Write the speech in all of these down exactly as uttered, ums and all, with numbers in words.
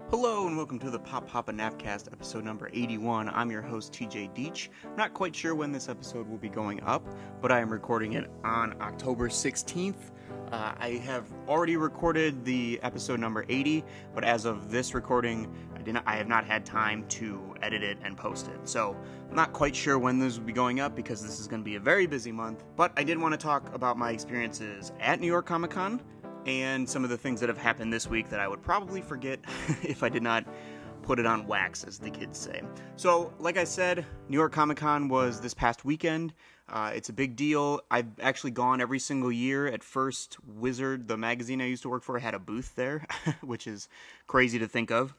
Hello and welcome to the Pop Papa Napcast episode number eighty-one. I'm your host T J Deach. I'm not quite sure when this episode will be going up, but I am recording it on October sixteenth. Uh, I have already recorded the episode number eighty, but as of this recording, I did not, I have not had time to edit it and post it. So I'm not quite sure when this will be going up because this is going to be a very busy month. But I did want to talk about my experiences at New York Comic Con and some of the things that have happened this week that I would probably forget if I did not put it on wax, as the kids say. So, like I said, New York Comic Con was this past weekend. Uh, it's a big deal. I've actually gone every single year. At first, Wizard, the magazine I used to work for, had a booth there, which is crazy to think of.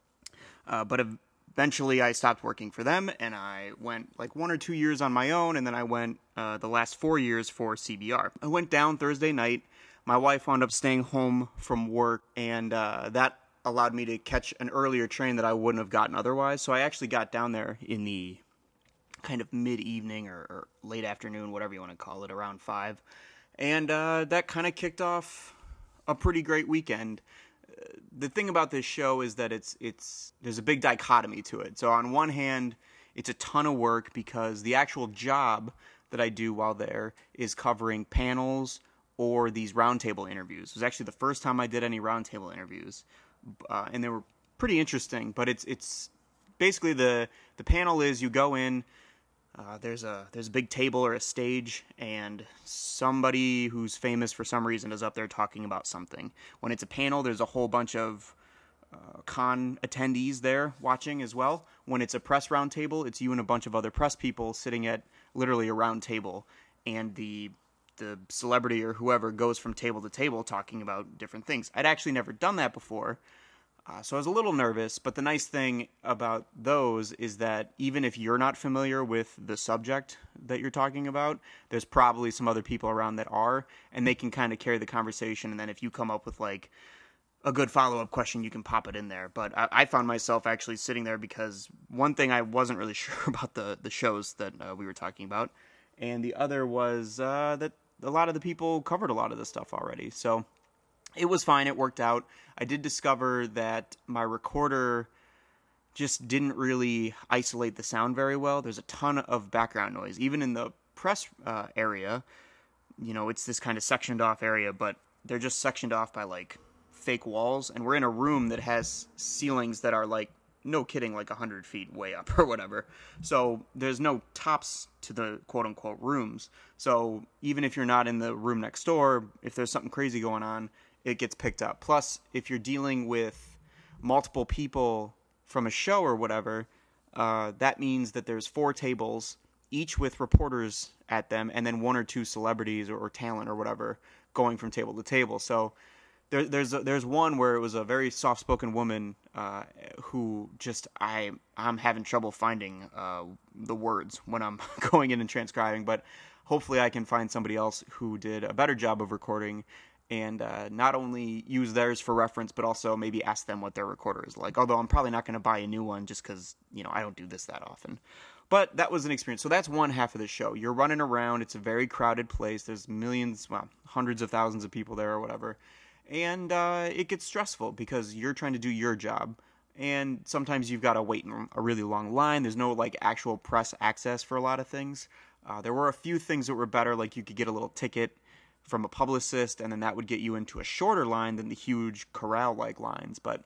Uh, but eventually I stopped working for them, and I went like one or two years on my own, and then I went uh, the last four years for C B R. I went down Thursday night. My wife wound up staying home from work, and uh, that allowed me to catch an earlier train that I wouldn't have gotten otherwise. So I actually got down there in the kind of mid-evening or, or late afternoon, whatever you want to call it, around five. And uh, that kind of kicked off a pretty great weekend. Uh, the thing about this show is that it's it's there's a big dichotomy to it. So on one hand, it's a ton of work because the actual job that I do while there is covering panels or these roundtable interviews. It was actually the first time I did any roundtable interviews, uh, and they were pretty interesting. But it's it's basically the the panel is you go in, uh, there's a there's a big table or a stage, and somebody who's famous for some reason is up there talking about something. When it's a panel, there's a whole bunch of uh, con attendees there watching as well. When it's a press roundtable, it's you and a bunch of other press people sitting at literally a round table, and the the celebrity or whoever goes from table to table talking about different things. I'd actually never done that before, uh, so I was a little nervous, but the nice thing about those is that even if you're not familiar with the subject that you're talking about, there's probably some other people around that are, and they can kind of carry the conversation, and then if you come up with like a good follow-up question, you can pop it in there. But I, I found myself actually sitting there because one thing I wasn't really sure about the, the shows that uh, we were talking about, and the other was uh, that a lot of the people covered a lot of this stuff already. So it was fine. It worked out. I did discover that my recorder just didn't really isolate the sound very well. There's a ton of background noise. Even in the press uh, area, you know, it's this kind of sectioned off area, but they're just sectioned off by like fake walls. And we're in a room that has ceilings that are like, no kidding, like one hundred feet way up or whatever. So there's no tops to the quote-unquote rooms. So even if you're not in the room next door, if there's something crazy going on, it gets picked up. Plus, if you're dealing with multiple people from a show or whatever, uh, that means that there's four tables, each with reporters at them, and then one or two celebrities or, or talent or whatever going from table to table. So There, there's a, there's one where it was a very soft-spoken woman uh, who just I I'm having trouble finding uh, the words when I'm going in and transcribing, but hopefully I can find somebody else who did a better job of recording and uh, not only use theirs for reference, but also maybe ask them what their recorder is like. Although I'm probably not going to buy a new one just because you know I don't do this that often. But that was an experience. So that's one half of the show. You're running around. It's a very crowded place. There's millions, well, hundreds of thousands of people there or whatever. And uh, it gets stressful because you're trying to do your job, and sometimes you've got to wait in a really long line. There's no like actual press access for a lot of things. Uh, there were a few things that were better, like you could get a little ticket from a publicist, and then that would get you into a shorter line than the huge corral-like lines. But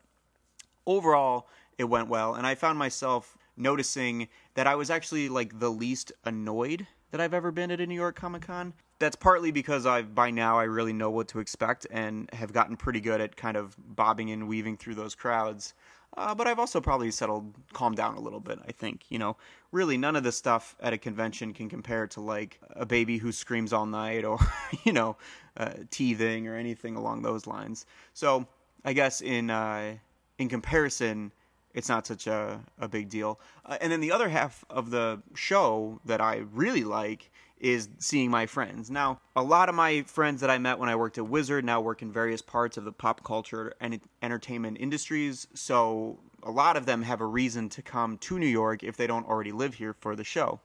overall, it went well, and I found myself noticing that I was actually like the least annoyed that I've ever been at a New York Comic Con. That's partly because I by now I really know what to expect and have gotten pretty good at kind of bobbing and weaving through those crowds. Uh, but I've also probably settled, calmed down a little bit, I think. You know, really none of this stuff at a convention can compare to like a baby who screams all night or, you know, uh, teething or anything along those lines. So I guess in uh, in comparison, it's not such a, a big deal. Uh, and then the other half of the show that I really like is seeing my friends. Now, a lot of my friends that I met when I worked at Wizard now work in various parts of the pop culture and entertainment industries, so a lot of them have a reason to come to New York if they don't already live here for the show.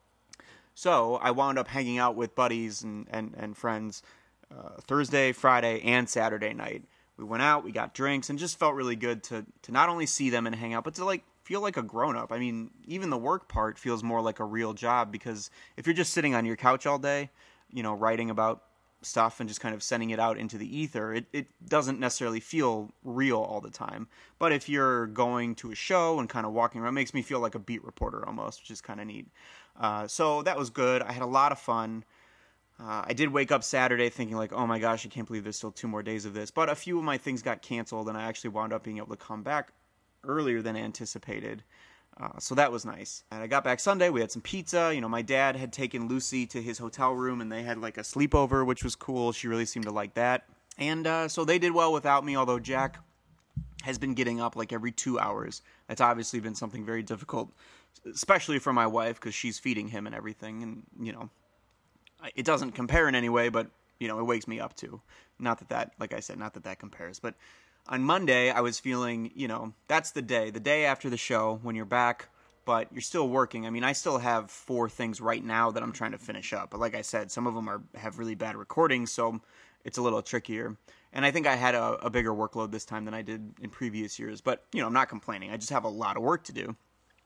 So I wound up hanging out with buddies and, and, and friends uh, Thursday, Friday, and Saturday night, We went out, we got drinks, and just felt really good to to not only see them and hang out, but to like feel like a grown-up. I mean, even the work part feels more like a real job, because if you're just sitting on your couch all day, you know, writing about stuff and just kind of sending it out into the ether, it, it doesn't necessarily feel real all the time. But if you're going to a show and kind of walking around, it makes me feel like a beat reporter almost, which is kind of neat. Uh, so that was good. I had a lot of fun. Uh, I did wake up Saturday thinking like, oh my gosh, I can't believe there's still two more days of this. But a few of my things got canceled, and I actually wound up being able to come back earlier than anticipated. Uh, so that was nice. And I got back Sunday. We had some pizza. You know, my dad had taken Lucy to his hotel room, and they had like a sleepover, which was cool. She really seemed to like that. And uh, so they did well without me, although Jack has been getting up like every two hours. That's obviously been something very difficult, especially for my wife, because she's feeding him and everything. And, you know, it doesn't compare in any way, but, you know, it wakes me up too. Not that that, like I said, not that that compares. But on Monday, I was feeling, you know, that's the day, the day after the show when you're back, but you're still working. I mean, I still have four things right now that I'm trying to finish up. But like I said, some of them are have really bad recordings, so it's a little trickier. And I think I had a, a bigger workload this time than I did in previous years. But, you know, I'm not complaining. I just have a lot of work to do.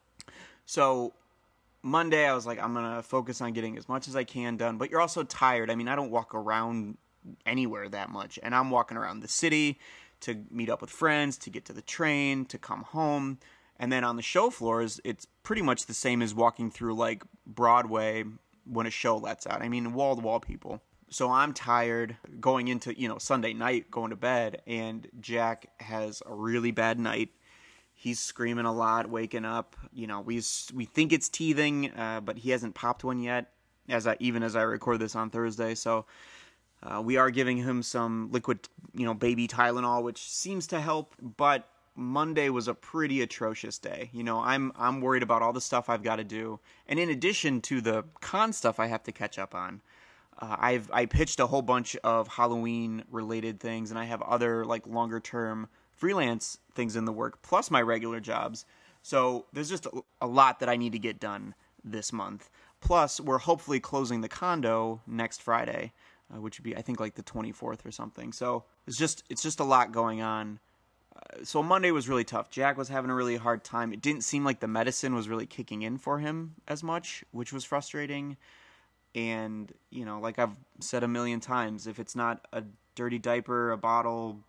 So Monday, I was like, I'm going to focus on getting as much as I can done. But you're also tired. I mean, I don't walk around anywhere that much. And I'm walking around the city to meet up with friends, to get to the train, to come home. And then on the show floors, it's pretty much the same as walking through, like, Broadway when a show lets out. I mean, wall-to-wall people. So I'm tired going into, you know, Sunday night, going to bed, and Jack has a really bad night. He's screaming a lot, waking up. You know, we we think it's teething, uh, but he hasn't popped one yet, as I, even as I record this on Thursday. So uh, we are giving him some liquid, you know, baby Tylenol, which seems to help. But Monday was a pretty atrocious day. You know, I'm I'm worried about all the stuff I've got to do, and in addition to the con stuff I have to catch up on. Uh, I've I pitched a whole bunch of Halloween related things, and I have other like longer term freelance things in the work, plus my regular jobs. So there's just a, a lot that I need to get done this month. Plus, we're hopefully closing the condo next Friday, uh, which would be I think like the twenty-fourth or something. So it's just it's just a lot going on. Uh, so Monday was really tough. Jack was having a really hard time. It didn't seem like the medicine was really kicking in for him as much, which was frustrating. And, you know, like I've said a million times, if it's not a dirty diaper, a bottle,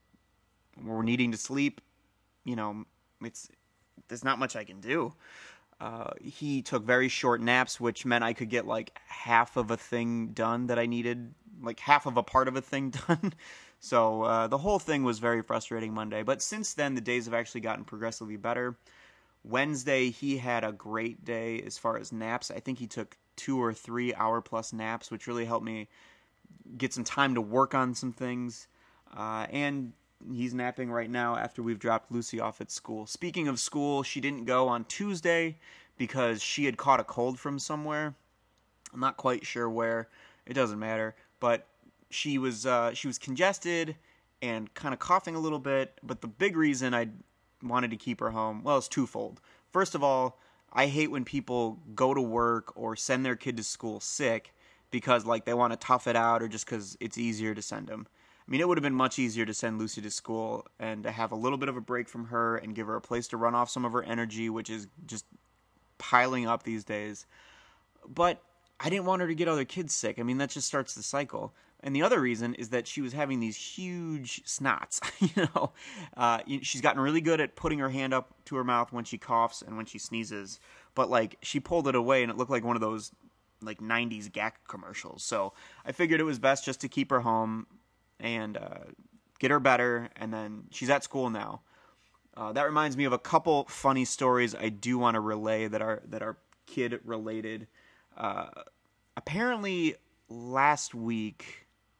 we're needing to sleep, you know, it's there's not much I can do. Uh, he took very short naps, which meant I could get like half of a thing done that I needed, like half of a part of a thing done. So uh, the whole thing was very frustrating Monday. But since then, the days have actually gotten progressively better. Wednesday, he had a great day as far as naps. I think he took two or three hour plus naps, which really helped me get some time to work on some things. Uh, and he's napping right now after we've dropped Lucy off at school. Speaking of school, she didn't go on Tuesday because she had caught a cold from somewhere. I'm not quite sure where. It doesn't matter. But she was uh, she was congested and kind of coughing a little bit. But the big reason I wanted to keep her home, well, it's twofold. First of all, I hate when people go to work or send their kid to school sick because, like, they want to tough it out or just because it's easier to send them. I mean, it would have been much easier to send Lucy to school and to have a little bit of a break from her and give her a place to run off some of her energy, which is just piling up these days. But I didn't want her to get other kids sick. I mean, that just starts the cycle. And the other reason is that she was having these huge snots, you know. Uh, she's gotten really good at putting her hand up to her mouth when she coughs and when she sneezes. But, like, she pulled it away and it looked like one of those, like, nineties G A C commercials. So I figured it was best just to keep her home and uh, get her better. And then she's at school now. Uh, that reminds me of a couple funny stories I do want to relay that are, that are kid-related. Uh, apparently, last week,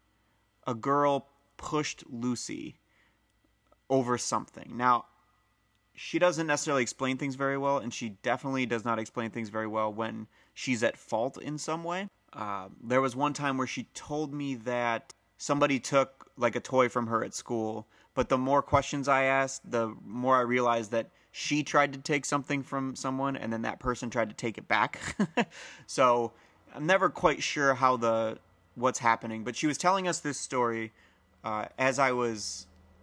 a girl pushed Lucy over something. Now, she doesn't necessarily explain things very well, and she definitely does not explain things very well when she's at fault in some way. Uh, there was one time where she told me that somebody took, like, a toy from her at school, but the more questions I asked, the more I realized that she tried to take something from someone, and then that person tried to take it back. So I'm never quite sure how the what's happening, but she was telling us this story uh, as I was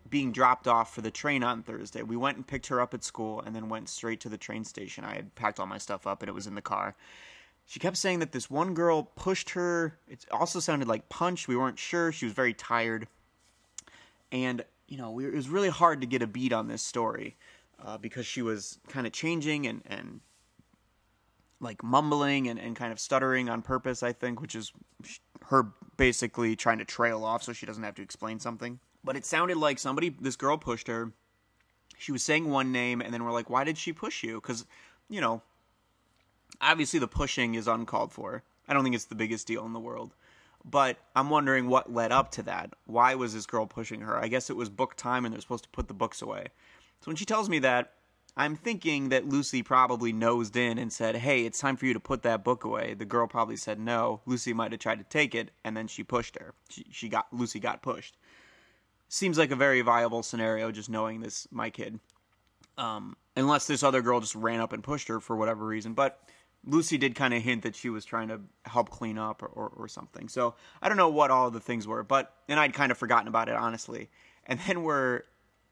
being dropped off for the train on Thursday. We went and picked her up at school and then went straight to the train station. I had packed all my stuff up and it was in the car. She kept saying that this one girl pushed her. It also sounded like punch. We weren't sure. She was very tired. And, you know, we, it was really hard to get a beat on this story uh, because she was kind of changing and, and like mumbling and, and kind of stuttering on purpose, I think, which is her basically trying to trail off so she doesn't have to explain something. But it sounded like somebody, this girl pushed her. She was saying one name, and then we're like, why did she push you? Because, you know, obviously the pushing is uncalled for. I don't think it's the biggest deal in the world. But I'm wondering what led up to that. Why was this girl pushing her? I guess it was book time, and they're supposed to put the books away. So when she tells me that, I'm thinking that Lucy probably nosed in and said, hey, it's time for you to put that book away. The girl probably said no. Lucy might have tried to take it, and then she pushed her. She, she got Lucy got pushed. Seems like a very viable scenario, just knowing this, my kid. Um, unless this other girl just ran up and pushed her for whatever reason. But Lucy did kind of hint that she was trying to help clean up or, or, or something. So I don't know what all of the things were. But, and I'd kind of forgotten about it, honestly. And then we're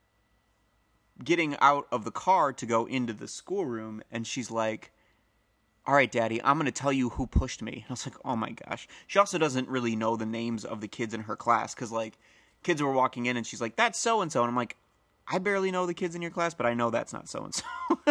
getting out of the car to go into the schoolroom, and she's like, all right, Daddy, I'm going to tell you who pushed me. And I was like, oh my gosh. She also doesn't really know the names of the kids in her class, because, like, kids were walking in, and she's like, that's so-and-so. And I'm like, I barely know the kids in your class, but I know that's not so-and-so.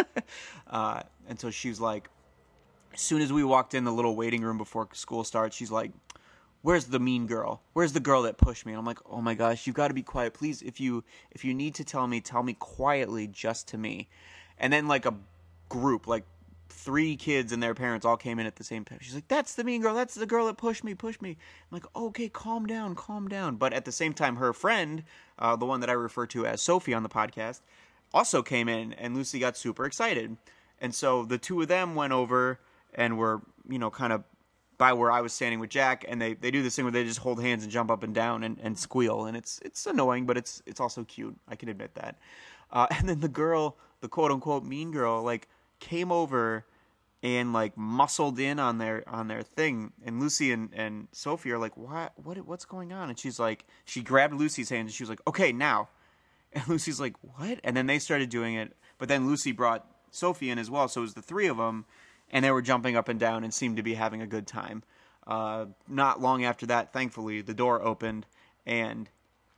uh, and so she was like, as soon as we walked in the little waiting room before school starts, she's like, where's the mean girl? Where's the girl that pushed me? And I'm like, oh my gosh, you've got to be quiet. Please, if you if you need to tell me, tell me quietly just to me. And then like a group, like three kids and their parents all came in at the same time. She's like, that's the mean girl. That's the girl that pushed me, pushed me. I'm like, okay, calm down, calm down. But at the same time, her friend, uh, the one that I refer to as Sophie on the podcast, also came in, and Lucy got super excited. And so the two of them went over and were, you know, kind of by where I was standing with Jack, and they, they do this thing where they just hold hands and jump up and down and, and squeal, and it's it's annoying, but it's it's also cute. I can admit that. Uh, and then the girl, the quote-unquote mean girl, like, came over and like muscled in on their on their thing, and Lucy and, and Sophie are like, what what what's going on? And she's like, she grabbed Lucy's hand and she was like, okay, now. And Lucy's like, what? And then they started doing it, but then Lucy brought Sophie in as well, so it was the three of them, and they were jumping up and down and seemed to be having a good time. Uh, not long after that, thankfully, the door opened and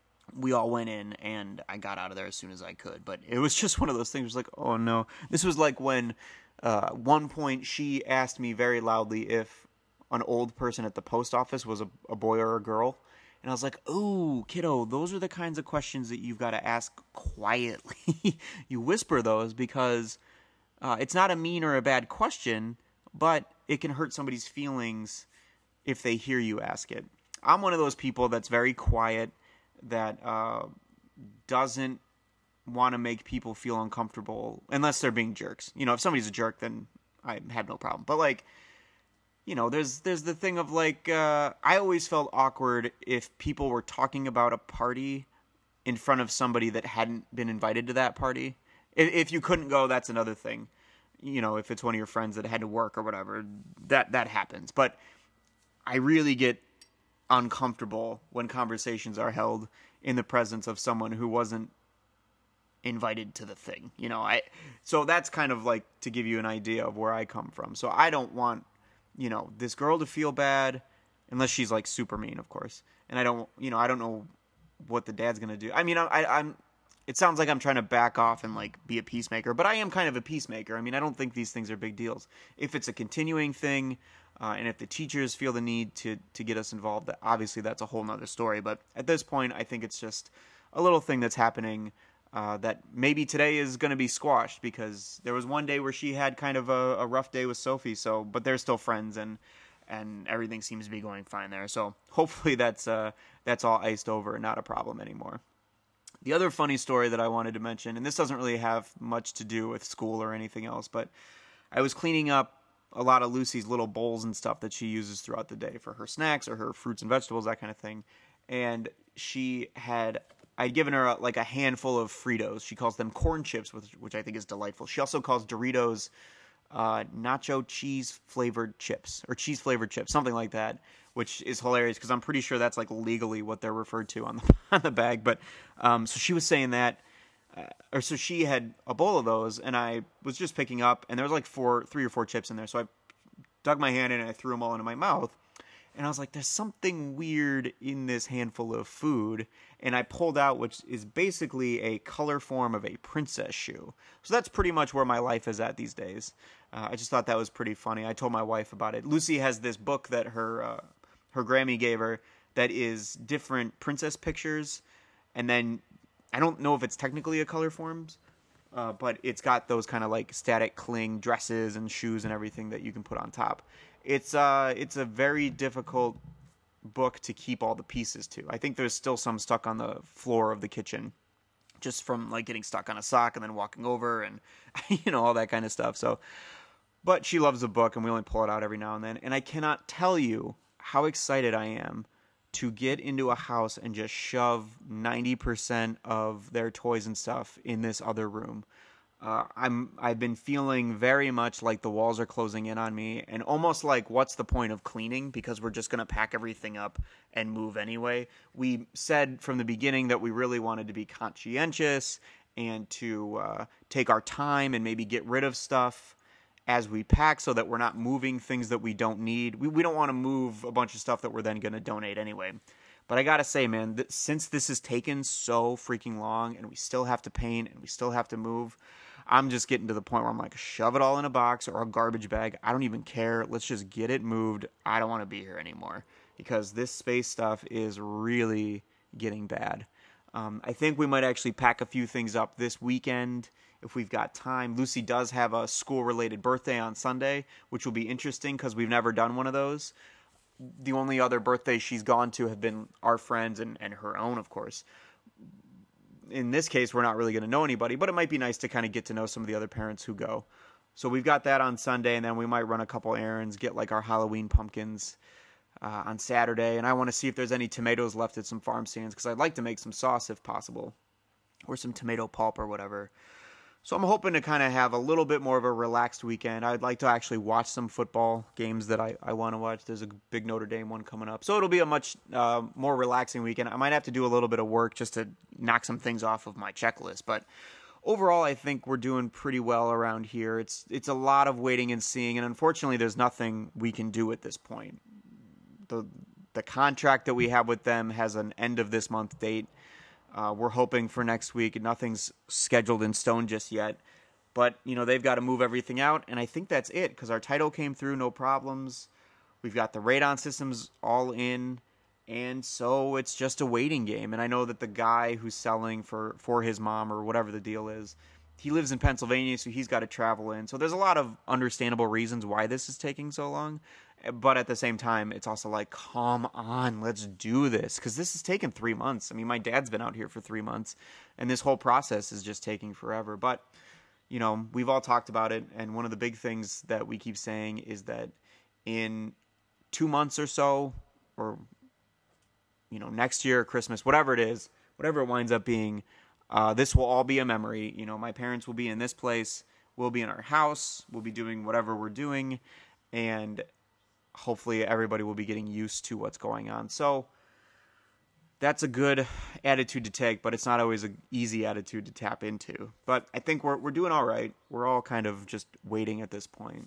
we all went in, and I got out of there as soon as I could. But it was just one of those things. It was like, oh no. This was like when uh, one point she asked me very loudly if an old person at the post office was a, a boy or a girl. And I was like, ooh, kiddo, those are the kinds of questions that you've got to ask quietly. You whisper those because uh, it's not a mean or a bad question, but it can hurt somebody's feelings if they hear you ask it. I'm one of those people that's very quiet, that uh, doesn't want to make people feel uncomfortable unless they're being jerks. You know, if somebody's a jerk, then I have no problem. But, like, you know, there's there's the thing of, like, uh, I always felt awkward if people were talking about a party in front of somebody that hadn't been invited to that party. If, if you couldn't go, that's another thing. You know, if it's one of your friends that had to work or whatever, that that happens. But I really get uncomfortable when conversations are held in the presence of someone who wasn't invited to the thing. You know, I so that's kind of like to give you an idea of where I come from. So I don't want, you know, this girl to feel bad unless she's like super mean, of course. And I don't, you know, I don't know what the dad's going to do. I mean, I, I I'm it sounds like I'm trying to back off and like be a peacemaker, but I am kind of a peacemaker. I mean, I don't think these things are big deals. If it's a continuing thing, Uh, and if the teachers feel the need to, to get us involved, obviously that's a whole nother story. But at this point, I think it's just a little thing that's happening uh, that maybe today is going to be squashed, because there was one day where she had kind of a, a rough day with Sophie. So, but they're still friends, and and everything seems to be going fine there. So hopefully that's uh, that's all iced over and not a problem anymore. The other funny story that I wanted to mention, and this doesn't really have much to do with school or anything else, but I was cleaning up a lot of Lucy's little bowls and stuff that she uses throughout the day for her snacks or her fruits and vegetables, that kind of thing. And she had, I'd given her a, like a handful of Fritos. She calls them corn chips, which, which I think is delightful. She also calls Doritos uh, nacho cheese flavored chips, or cheese flavored chips, something like that, which is hilarious because I'm pretty sure that's like legally what they're referred to on the on the bag. But um, so she was saying that, uh, or so she had a bowl of those, and I was just picking up, and there was like four, three or four chips in there. So I dug my hand in and I threw them all into my mouth. And I was like, there's something weird in this handful of food. And I pulled out, which is basically a color form of a princess shoe. So that's pretty much where my life is at these days. Uh, I just thought that was pretty funny. I told my wife about it. Lucy has this book that her uh, her Grammy gave her that is different princess pictures. And then I don't know if it's technically a color forms, uh, but it's got those kind of like static cling dresses and shoes and everything that you can put on top. It's uh, it's a very difficult book to keep all the pieces to. I think there's still some stuck on the floor of the kitchen, just from like getting stuck on a sock and then walking over and you know all that kind of stuff. So, but she loves the book, and we only pull it out every now and then. And I cannot tell you how excited I am to get into a house and just shove ninety percent of their toys and stuff in this other room. Uh, I'm, I've been feeling very much like the walls are closing in on me, and almost like, what's the point of cleaning? Because we're just going to pack everything up and move anyway. We said from the beginning that we really wanted to be conscientious and to uh, take our time and maybe get rid of stuff as we pack so that we're not moving things that we don't need. We, we don't want to move a bunch of stuff that we're then going to donate anyway. But I gotta say, man, th- since this has taken so freaking long and we still have to paint and we still have to move, I'm just getting to the point where I'm like, shove it all in a box or a garbage bag. I don't even care. Let's just get it moved. I don't want to be here anymore because this space stuff is really getting bad. Um, I think we might actually pack a few things up this weekend if we've got time. Lucy does have a school-related birthday on Sunday, which will be interesting because we've never done one of those. The only other birthdays she's gone to have been our friends and, and her own, of course. In this case, we're not really going to know anybody, but it might be nice to kind of get to know some of the other parents who go. So we've got that on Sunday, and then we might run a couple errands, get like our Halloween pumpkins uh, on Saturday. And I want to see if there's any tomatoes left at some farm stands because I'd like to make some sauce if possible, or some tomato pulp or whatever. So I'm hoping to kind of have a little bit more of a relaxed weekend. I'd like to actually watch some football games that I, I want to watch. There's a big Notre Dame one coming up. So it'll be a much uh, more relaxing weekend. I might have to do a little bit of work just to knock some things off of my checklist. But overall, I think we're doing pretty well around here. It's it's a lot of waiting and seeing. And unfortunately, there's nothing we can do at this point. The, the contract that we have with them has an end of this month date. Uh, we're hoping for next week. Nothing's scheduled in stone just yet. But, you know, they've got to move everything out. And I think that's it because our title came through, no problems. We've got the radon systems all in. And so it's just a waiting game. And I know that the guy who's selling for, for his mom or whatever the deal is, he lives in Pennsylvania, so he's got to travel in. So there's a lot of understandable reasons why this is taking so long. But at the same time, it's also like, come on, let's do this. Because this has taken three months. I mean, my dad's been out here for three months. And this whole process is just taking forever. But, you know, we've all talked about it. And one of the big things that we keep saying is that in two months or so, or, you know, next year, Christmas, whatever it is, whatever it winds up being, uh, this will all be a memory. You know, my parents will be in this place. We'll be in our house. We'll be doing whatever we're doing. And hopefully everybody will be getting used to what's going on. So that's a good attitude to take, but it's not always an easy attitude to tap into. But I think we're we're doing all right. We're all kind of just waiting at this point.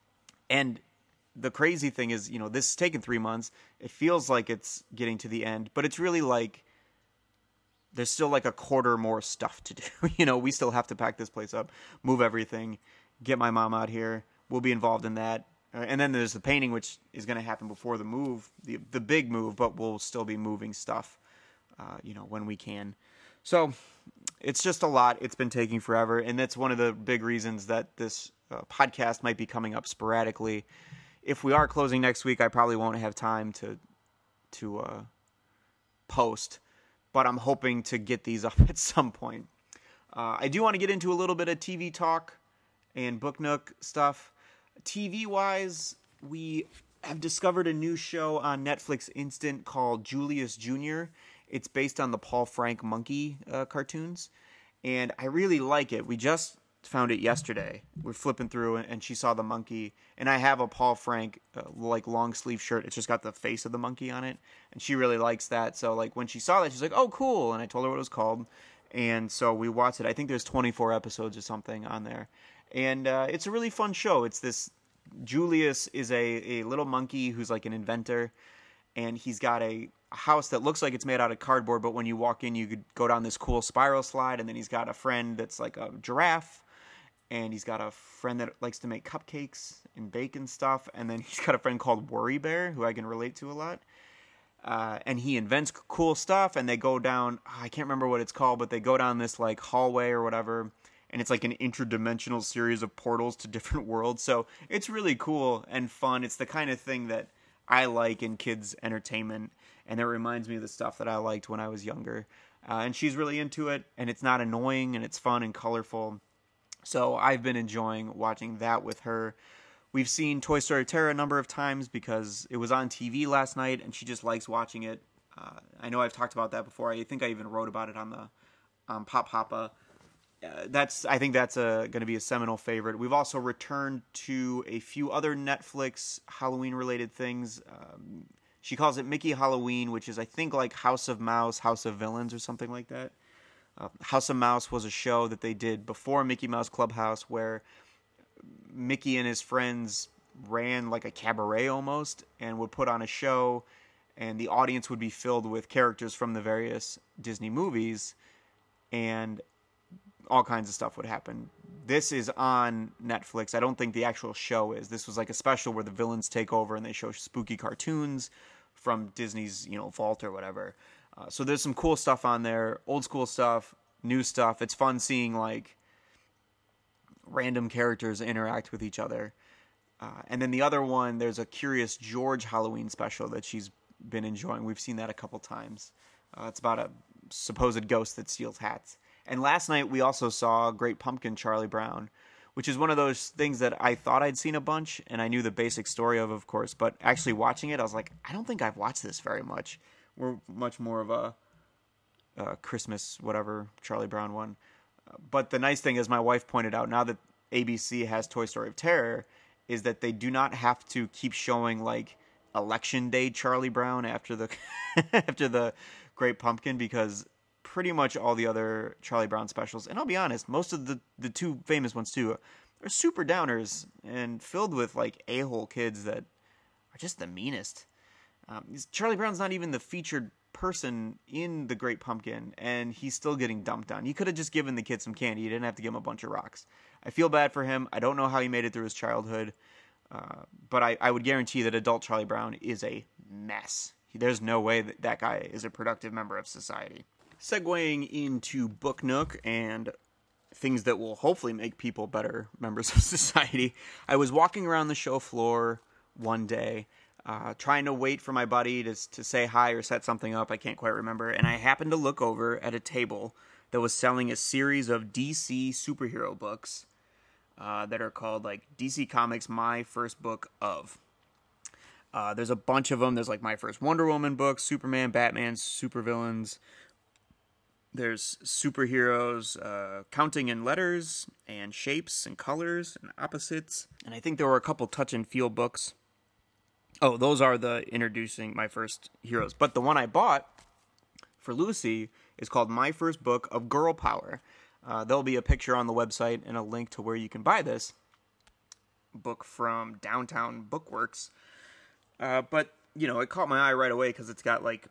And the crazy thing is, you know, this has taken three months. It feels like it's getting to the end, but it's really like there's still like a quarter more stuff to do. You know, we still have to pack this place up, move everything, get my mom out here. We'll be involved in that. Uh, and then there's the painting, which is going to happen before the move, the the big move, but we'll still be moving stuff, uh, you know, when we can. So it's just a lot. It's been taking forever. And that's one of the big reasons that this uh, podcast might be coming up sporadically. If we are closing next week, I probably won't have time to, to uh, post, but I'm hoping to get these up at some point. Uh, I do want to get into a little bit of T V talk and Book Nook stuff. T V-wise, we have discovered a new show on Netflix Instant called Julius Junior It's based on the Paul Frank Monkey uh, cartoons, and I really like it. We just found it yesterday. We're flipping through, and she saw the monkey. And I have a Paul Frank, uh, like, long sleeve shirt. It's just got the face of the monkey on it. And she really likes that. So, like, when she saw that, she's like, oh, cool. And I told her what it was called. And so we watched it. I think there's twenty-four episodes or something on there. And uh, it's a really fun show. It's this... Julius is a, a little monkey who's like an inventor. And he's got a house that looks like it's made out of cardboard, but when you walk in, you could go down this cool spiral slide. And then he's got a friend that's like a giraffe. And he's got a friend that likes to make cupcakes and bake and stuff. And then he's got a friend called Worry Bear, who I can relate to a lot. Uh, and he invents cool stuff, and they go down, I can't remember what it's called, but they go down this like hallway or whatever. And it's like an interdimensional series of portals to different worlds. So it's really cool and fun. It's the kind of thing that I like in kids' entertainment. And it reminds me of the stuff that I liked when I was younger. Uh, and she's really into it. And it's not annoying. And it's fun and colorful. So I've been enjoying watching that with her. We've seen Toy Story Terror a number of times because it was on T V last night. And she just likes watching it. Uh, I know I've talked about that before. I think I even wrote about it on the um, Pop Papa. Uh, that's I think that's going to be a seminal favorite. We've also returned to a few other Netflix Halloween-related things. Um, she calls it Mickey Halloween, which is, I think, like House of Mouse, House of Villains, or something like that. Uh, House of Mouse was a show that they did before Mickey Mouse Clubhouse, where Mickey and his friends ran like a cabaret almost, and would put on a show, and the audience would be filled with characters from the various Disney movies, and all kinds of stuff would happen. This is on Netflix. I don't think the actual show is. This was like a special where the villains take over and they show spooky cartoons from Disney's, you know, vault or whatever. Uh, so there's some cool stuff on there, old school stuff, new stuff. It's fun seeing like random characters interact with each other. Uh, and then the other one, there's a Curious George Halloween special that she's been enjoying. We've seen that a couple times. Uh, it's about a supposed ghost that steals hats. And last night we also saw Great Pumpkin Charlie Brown, which is one of those things that I thought I'd seen a bunch, and I knew the basic story of, of course, but actually watching it, I was like, I don't think I've watched this very much. We're much more of a, a Christmas, whatever, Charlie Brown one. Uh, but the nice thing, as my wife pointed out, now that A B C has Toy Story of Terror, is that they do not have to keep showing, like, Election Day Charlie Brown after the after the Great Pumpkin, because pretty much all the other Charlie Brown specials, and I'll be honest, most of the, the two famous ones too, are super downers and filled with like a-hole kids that are just the meanest. Um, Charlie Brown's not even the featured person in The Great Pumpkin, and he's still getting dumped on. You could have just given the kid some candy. You didn't have to give him a bunch of rocks. I feel bad for him. I don't know how he made it through his childhood, uh, but I, I would guarantee that adult Charlie Brown is a mess. There's no way that that guy is a productive member of society. Segueing into Book Nook and things that will hopefully make people better members of society, I was walking around the show floor one day, uh, trying to wait for my buddy to, to say hi or set something up. I can't quite remember. And I happened to look over at a table that was selling a series of D C superhero books uh, that are called like D C Comics My First Book Of. Uh, there's a bunch of them. There's like My First Wonder Woman book, Superman, Batman, Supervillains. There's superheroes, uh, counting in letters and shapes and colors and opposites. And I think there were a couple touch and feel books. Oh, those are the introducing my first heroes. But the one I bought for Lucy is called My First Book of Girl Power. Uh, there'll be a picture on the website and a link to where you can buy this book from Downtown Bookworks. Uh, but, you know, it caught my eye right away because it's got, like,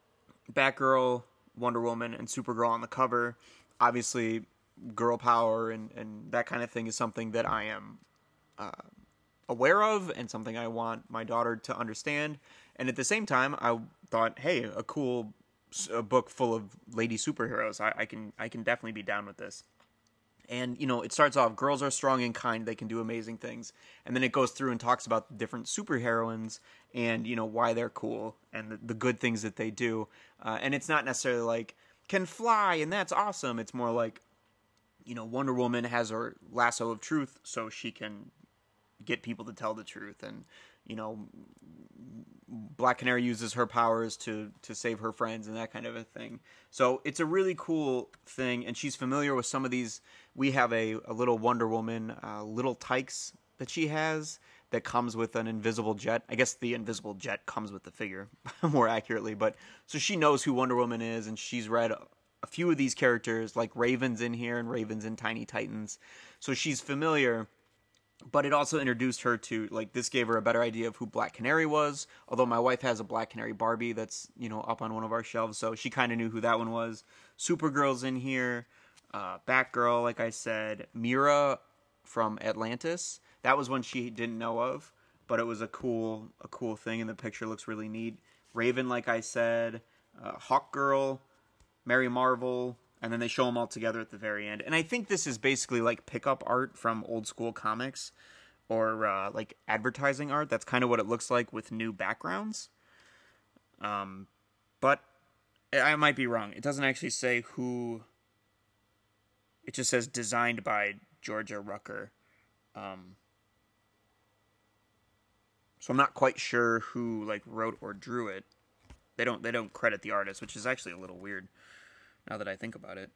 Batgirl, Wonder Woman, and Supergirl on the cover. Obviously, girl power and, and that kind of thing is something that I am uh, aware of and something I want my daughter to understand. And at the same time, I thought, hey, a cool a book full of lady superheroes. I, I can I can definitely be down with this. And, you know, it starts off, girls are strong and kind, they can do amazing things. And then it goes through and talks about the different superheroines and, you know, why they're cool and the, the good things that they do. Uh, and it's not necessarily like, can fly and that's awesome. It's more like, you know, Wonder Woman has her lasso of truth so she can get people to tell the truth. And, you know, Black Canary uses her powers to to save her friends and that kind of a thing. So it's a really cool thing, and she's familiar with some of these. We have a, a little Wonder Woman, uh, Little Tykes that she has that comes with an invisible jet. I guess the invisible jet comes with the figure more accurately, but so she knows who Wonder Woman is, and she's read a, a few of these characters, like Raven's in here, and Raven's in Tiny Titans. So she's familiar. But it also introduced her to, like, this gave her a better idea of who Black Canary was. Although my wife has a Black Canary Barbie that's, you know, up on one of our shelves, so she kind of knew who that one was. Supergirl's in here. Uh, Batgirl, like I said. Mira from Atlantis. That was one she didn't know of, but it was a cool, a cool thing, and the picture looks really neat. Raven, like I said. Uh, Hawkgirl. Mary Marvel. And then they show them all together at the very end. And I think this is basically like pickup art from old school comics or uh, like advertising art. That's kind of what it looks like with new backgrounds. Um, but I might be wrong. It doesn't actually say who. It just says designed by Georgia Rucker. Um, so I'm not quite sure who like wrote or drew it. They don't. They don't credit the artist, which is actually a little weird. Now that I think about it.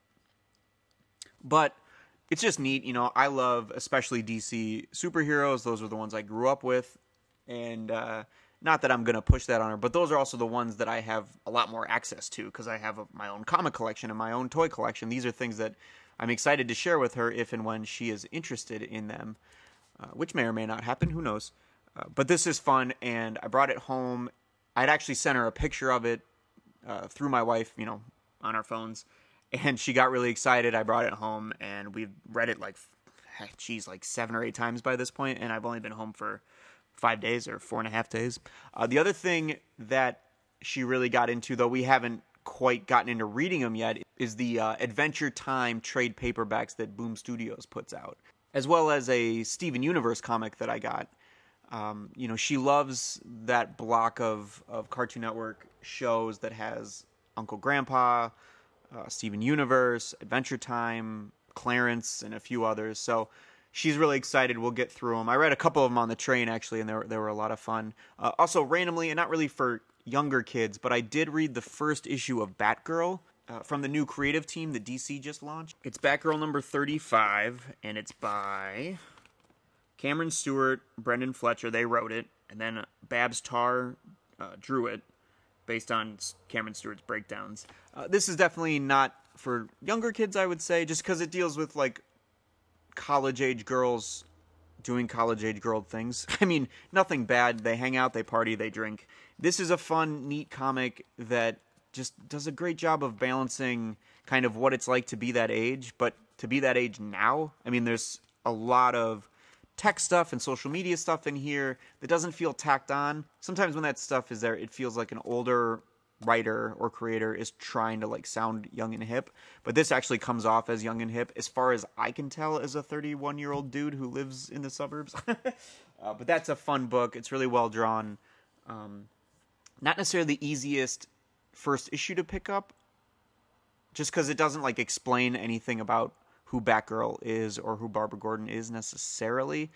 But it's just neat, you know, I love especially D C superheroes. Those are the ones I grew up with. And uh, not that I'm going to push that on her, but those are also the ones that I have a lot more access to because I have a, my own comic collection and my own toy collection. These are things that I'm excited to share with her if and when she is interested in them, uh, which may or may not happen. Who knows? Uh, but this is fun, and I brought it home. I'd actually sent her a picture of it uh, through my wife, you know, on our phones, and she got really excited. I brought it home, and we've read it like, geez, like seven or eight times by this point, and I've only been home for five days or four and a half days. Uh, the other thing that she really got into, though we haven't quite gotten into reading them yet, is the uh, Adventure Time trade paperbacks that Boom Studios puts out, as well as a Steven Universe comic that I got. Um, you know, she loves that block of, of Cartoon Network shows that has Uncle Grandpa, uh, Steven Universe, Adventure Time, Clarence, and a few others. So she's really excited. We'll get through them. I read a couple of them on the train, actually, and they were, they were a lot of fun. Uh, also, randomly, and not really for younger kids, but I did read the first issue of Batgirl uh, from the new creative team that D C just launched. It's Batgirl number thirty-five, and it's by Cameron Stewart, Brendan Fletcher. They wrote it, and then Babs Tarr uh, drew it, based on Cameron Stewart's breakdowns. Uh, this is definitely not for younger kids, I would say, just because it deals with, like, college-age girls doing college-age girl things. I mean, nothing bad. They hang out, they party, they drink. This is a fun, neat comic that just does a great job of balancing kind of what it's like to be that age, but to be that age now. I mean, there's a lot of tech stuff and social media stuff in here that doesn't feel tacked on. Sometimes when that stuff is there, it feels like an older writer or creator is trying to like sound young and hip, but this actually comes off as young and hip as far as I can tell as a thirty-one year old dude who lives in the suburbs. uh, but that's a fun book. It's really well drawn. Um, not necessarily the easiest first issue to pick up, just because it doesn't like explain anything about who Batgirl is or who Barbara Gordon is necessarily.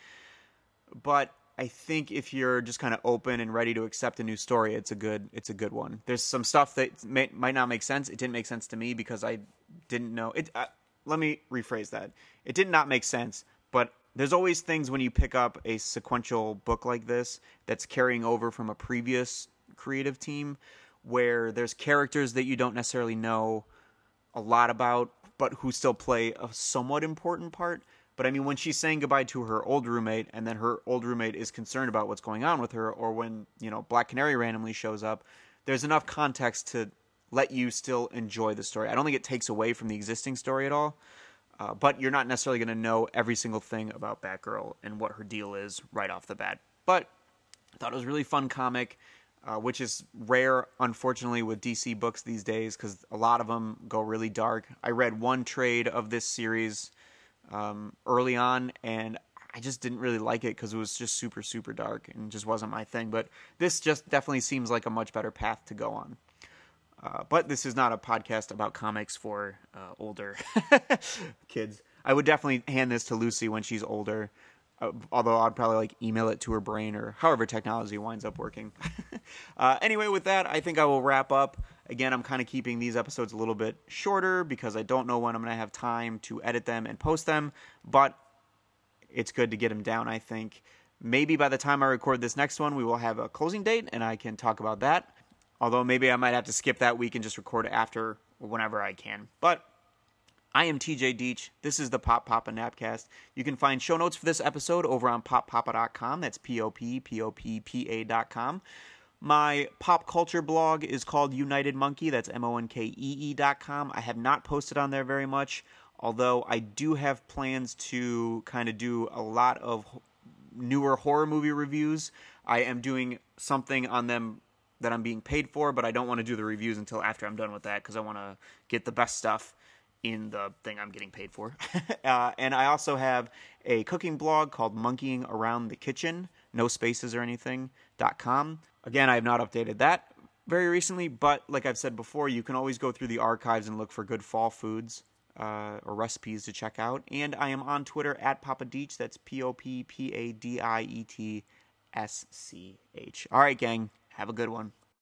But I think if you're just kind of open and ready to accept a new story, it's a good it's a good one. There's some stuff that may, might not make sense. It didn't make sense to me because I didn't know it. Uh, let me rephrase that. It did not make sense, but there's always things when you pick up a sequential book like this that's carrying over from a previous creative team, where there's characters that you don't necessarily know a lot about, but who still play a somewhat important part. But I mean, when she's saying goodbye to her old roommate, and then her old roommate is concerned about what's going on with her, or when, you know, Black Canary randomly shows up, there's enough context to let you still enjoy the story. I don't think it takes away from the existing story at all, uh, but you're not necessarily going to know every single thing about Batgirl and what her deal is right off the bat. But I thought it was a really fun comic. Uh, which is rare, unfortunately, with D C books these days, because a lot of them go really dark. I read one trade of this series um, early on, and I just didn't really like it because it was just super, super dark and just wasn't my thing. But this just definitely seems like a much better path to go on. Uh, but this is not a podcast about comics for uh, older kids. I would definitely hand this to Lucy when she's older. Uh, although I'd probably like email it to her brain or however technology winds up working. uh, anyway, with that, I think I will wrap up. Again, I'm kind of keeping these episodes a little bit shorter because I don't know when I'm going to have time to edit them and post them, but it's good to get them down, I think. Maybe by the time I record this next one, we will have a closing date and I can talk about that. Although maybe I might have to skip that week and just record after whenever I can. But I am T J Deach. This is the Pop Papa Napcast. You can find show notes for this episode over on pop papa dot com. That's P O P P O P P A dot com. My pop culture blog is called United Monkey. That's M O N K E E dot com. I have not posted on there very much, although I do have plans to kind of do a lot of newer horror movie reviews. I am doing something on them that I'm being paid for, but I don't want to do the reviews until after I'm done with that because I want to get the best stuff in the thing I'm getting paid for. uh, and I also have a cooking blog called Monkeying Around the Kitchen, no spaces or anything, dot com. Again, I have not updated that very recently, but like I've said before, you can always go through the archives and look for good fall foods uh, or recipes to check out. And I am on Twitter at Papa Deach. That's P O P P A D I E T S C H. All right, gang. Have a good one.